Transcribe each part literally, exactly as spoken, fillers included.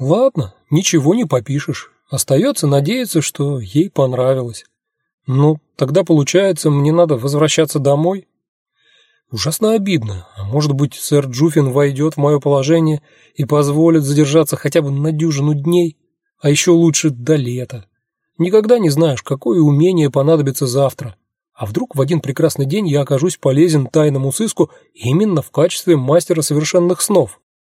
Ладно, ничего не попишешь. Остается надеяться, что ей понравилось. Ну, тогда получается, мне надо возвращаться домой. Ужасно обидно. А может быть, сэр Джуфин войдет в мое положение и позволит задержаться хотя бы на дюжину дней, а еще лучше до лета. Никогда не знаешь, какое умение понадобится завтра. А вдруг в один прекрасный день я окажусь полезен тайному сыску именно в качестве мастера совершенных снов?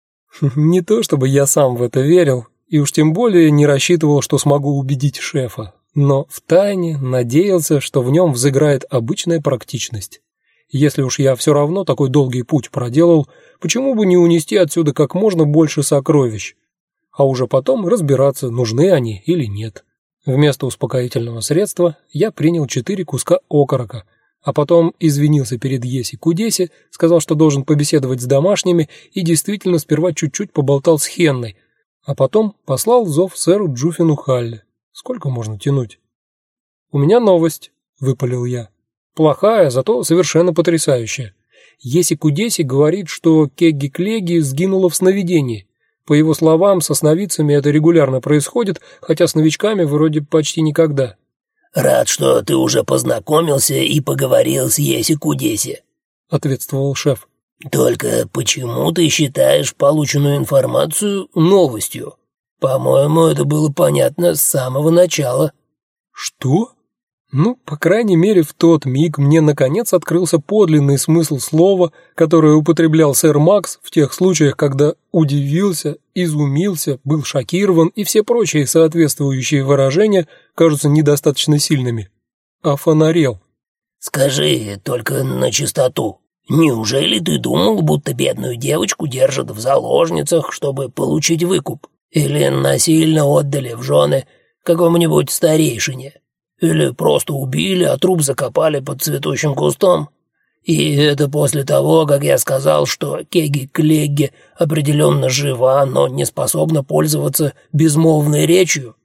Не то чтобы я сам в это верил, и уж тем более не рассчитывал, что смогу убедить шефа, но втайне надеялся, что в нем взыграет обычная практичность. Если уж я все равно такой долгий путь проделал, почему бы не унести отсюда как можно больше сокровищ, а уже потом разбираться, нужны они или нет. Вместо успокоительного средства я принял четыре куска окорока, а потом извинился перед Еси-Кудеси, сказал, что должен побеседовать с домашними, и действительно сперва чуть-чуть поболтал с Хенной, а потом послал зов сэру Джуфину Халли. Сколько можно тянуть? «У меня новость», — выпалил я. «Плохая, зато совершенно потрясающая. Еси-Кудеси говорит, что Кегги-Клеги сгинула в сновидении. По его словам, со сновидцами это регулярно происходит, хотя с новичками вроде почти никогда». «Рад, что ты уже познакомился и поговорил с Еси-Кудеси», — ответствовал шеф. «Только почему ты считаешь полученную информацию новостью? По-моему, это было понятно с самого начала». «Что?» Ну, по крайней мере, в тот миг мне наконец открылся подлинный смысл слова, которое употреблял сэр Макс в тех случаях, когда удивился, изумился, был шокирован и все прочие соответствующие выражения кажутся недостаточно сильными. Офонарел. «Скажи только на чистоту, неужели ты думал, будто бедную девочку держат в заложницах, чтобы получить выкуп? Или насильно отдали в жены какому-нибудь старейшине? Или просто убили, а труп закопали под цветущим кустом? И это после того, как я сказал, что Кегги-Клегги определенно жива, но не способна пользоваться безмолвной речью?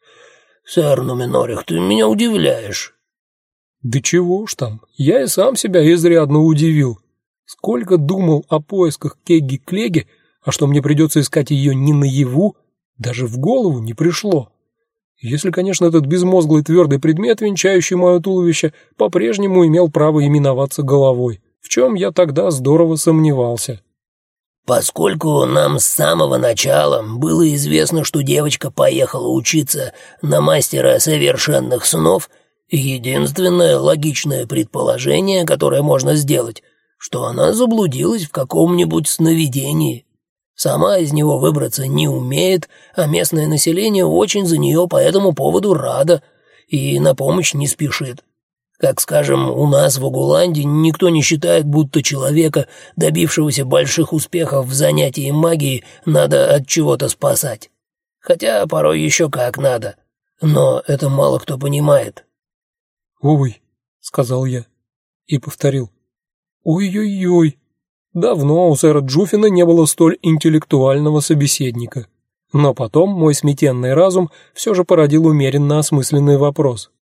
Сэр Нуминорих, ты меня удивляешь». Да чего уж там, я и сам себя изрядно удивил. Сколько думал о поисках Кегги-Клеги, а что мне придется искать ее не наяву, даже в голову не пришло. Если, конечно, этот безмозглый твердый предмет, венчающий мое туловище, по-прежнему имел право именоваться головой, в чем я тогда здорово сомневался. «Поскольку нам с самого начала было известно, что девочка поехала учиться на мастера совершенных снов, единственное логичное предположение, которое можно сделать, что она заблудилась в каком-нибудь сновидении. Сама из него выбраться не умеет, а местное население очень за нее по этому поводу радо и на помощь не спешит. Как, скажем, у нас в Угуланде никто не считает, будто человека, добившегося больших успехов в занятии магией, надо от чего-то спасать. Хотя порой еще как надо, но это мало кто понимает». «Ой», — сказал я и повторил. «Ой-ой-ой». Давно у сэра Джуфина не было столь интеллектуального собеседника. Но потом мой сметенный разум все же породил умеренно осмысленный вопрос.